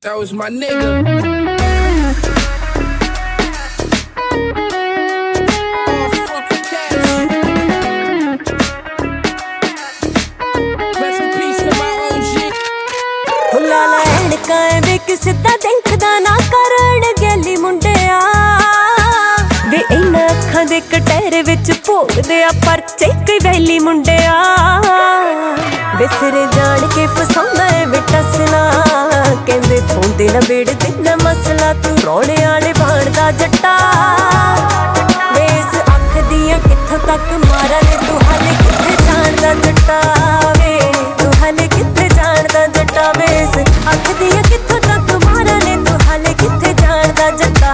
That was my nigga. All fucking cats. Rest in peace to my OG. हुला लैन काए वे किसे दा देखदा ना करन गैली मुंडिया वे इन्ना अखां दे कटहरे विच भोगदे आ परचे कई वैली मुंडिया वे सिरे जान के फसांदा है वे टसला कहंदे फोंदे ना बेड़ ते ना मसला तू रोणे आले भाणदा जट्टा वे इस अख दियां कित्थों तक मारा ने तू हाले कित्थे जाणदा जट्टा वे तू हाले कित्थे जाणदा जट्टा वे इस अख दियां कित्थों तक मारा ने तू हाले कित्थे जाणदा जट्टा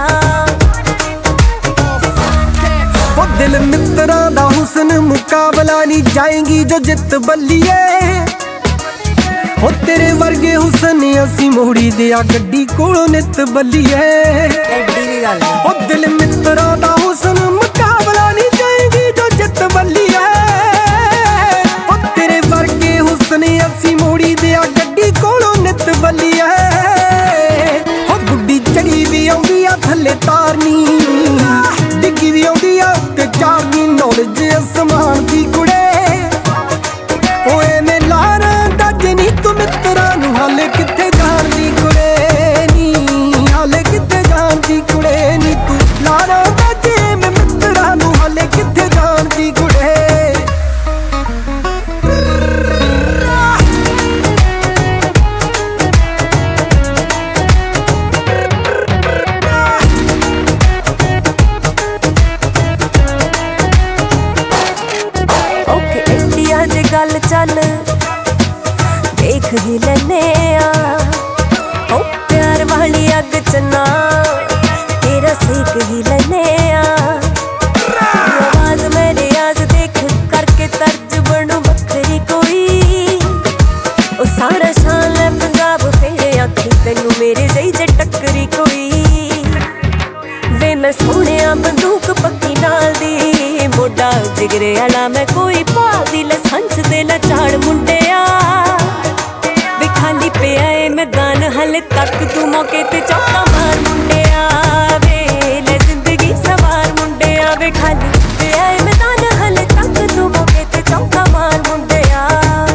ओ दिल मित्रा दा हुस्न मुकाबला नहीं जाएगी जो जित बल्लिए हो तेरे वर्गे हुस्न असी मोड़ी दिया गड्डी कोलों नित बल्लिए ओ दिल मित्रा दा हुस्न मुकाबला नहीं जाएगी जो जित बल्लिए हो तेरे वर्गे हुस्न असी मोड़ी दिया गड्डी कोलों नित बल्लिए हो गुड्डी चढ़ी भी आउंदी आ थल्ले तारनी डिग्गी भी आउंदी आ ते चारनी नॉलेज असमान दी कुड़े ओए मैं लारा दज नी तू मित्रा नू हाले कित्थे जाणदी कुड़े नी हाले कित्थे जाणदी कुड़े नी तू लारा दज मैं मित्रा नू हाले कित्थे जाणदी कुड़े गल चल देख ही लैने ओ प्यार वाली अग चना तेरा सेक ही लैने आवाज मेरे आज देख करके तर्ज बनू बखरी कोई ओ सारा शान है पंजाब फेरे अखी तेनू मेरे जई जे टक्करी कोई वे मैं सोहणिया बंदूक पक्की नाल दी मोडा जिगरे आला मैं कोई भावी लसंस दे लचाड़ मुंडिया वे खाली पिया ए मैदान हले तक तू मौके ते चौका मार मुंडिया वे ले जिंदगी सवार मुंडिया वे खाली पिया ए मैदान हले तक तू मौके ते चौका मार मुंडिया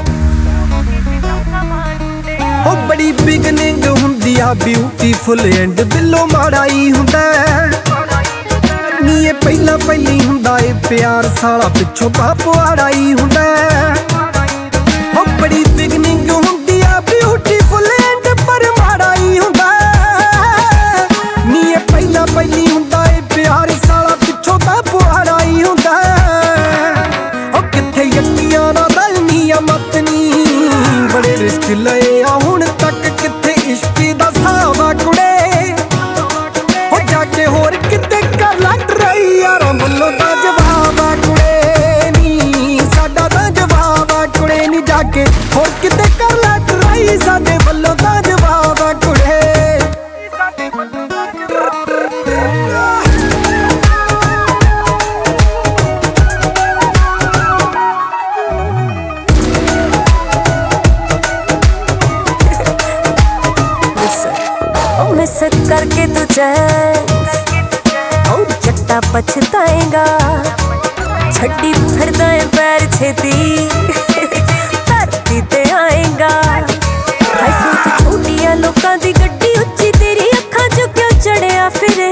ओ बड़ी बिगनिंग हुंदी आ ब्यूटीफुल एंड दिलों माड़ाई हुंदा नी ये पहला पहली हुंदा ए प्यार साला पिछों पापवाड़ाई हुंदा ओ बड़ी बिगनिंग हुंदी आ ब्यूटीफुल एंड पर माड़ाई हुंदा नी ये पहला पहली हुंदा ए प्यार साला पिछों पापवाड़ाई हुंदा ओ किथे यकीयां ना रलनी आ मतनी बड़े रिस्क लए आ हुण तक किथे इश्क दा सावा कुड़े हो जाके होर किते कर लट रही यारां वल्लों दा जवाब आ कुड़े नी साडा दा जवाब आ कुड़े नी जाके होर किते कर लट रही साडे वल्लों दा जवाब आ कुड़े मिस करके तू चैन ओ जट्टा पछताएगा छड्डी फिरदा है पैर छेती धरती ते आएगा हाय सोच छोटिया लोकां दी गड्डी उच्ची तेरी अखां चों क्यों चढ़िया फिरे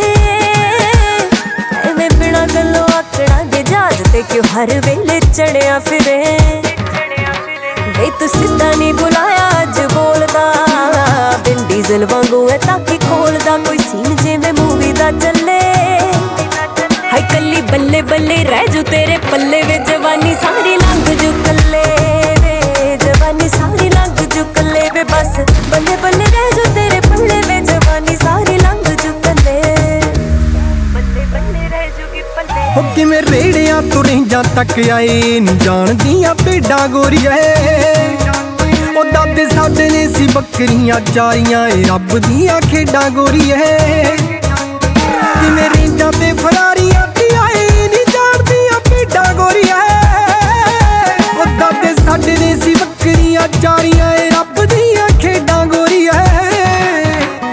एवें बिना गल्लों आकड़ा दे जहाज ते क्यों हर वेले चढ़िया फिरे वे तू सिद्धा नहीं बुलाया अज बोलदा बिन डीजल वांगू है ताकि खोलदा कोई सीन जिवें मूवी दा चले हाय कल्ली बल्ले बल्ले रह जू तेरे पल्ले वे जवानी सारी लंघ जू कल्ले वे जवानी सारी लंघ जू कल्ले वे बस बल्ले बल्ले रह जू तेरे पल्ले वे जवानी सारी लंघ जू कल्ले बल्ले बल्ले रह जूगी पल्ले हो किवें रेड़ियां तो रेंजां तक आए नी जाणदियां भेडां गोरीए ओ दादे साडे ने सी बकरियां चारियां ए रब दियां खेडां गोरीए किवें रेंजां ते फरारियां ते आए नी जाणदियां भेडां गोरीए ओ दादे साडे ने सी बकरियां चारियां ए रब दियां खेडां गोरीए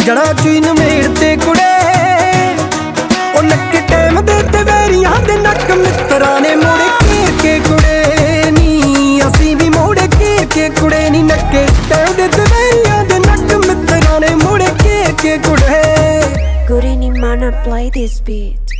ਜੜਾ ਚੀਨ ਮੇੜ ਤੇ ਕੁੜੇ ਉਹ ਨੱਕੇ ਟਾਈਮ ਦੇ ਤੇ ਵੈਰੀਆਂ ਦੇ ਨੱਕ ਮਿੱਤਰਾਂ ਨੇ ਮੋੜੇ ਘੇਰ ਕੇ ਕੁੜੇ ਨੀ ਅਸੀਂ ਵੀ ਮੋੜੇ ਘੇਰ ਕੇ ਕੁੜੇ ਨੀ ਨੱਕੇ ਟਾਈਮ ਦੇ ਤੇ ਵੈਰੀਆਂ ਦੇ ਨੱਕ ਮਿੱਤਰਾਂ ਨੇ ਮੋੜੇ ਘੇਰ ਕੇ ਕੁੜੇ Good evening, man, I play this beat.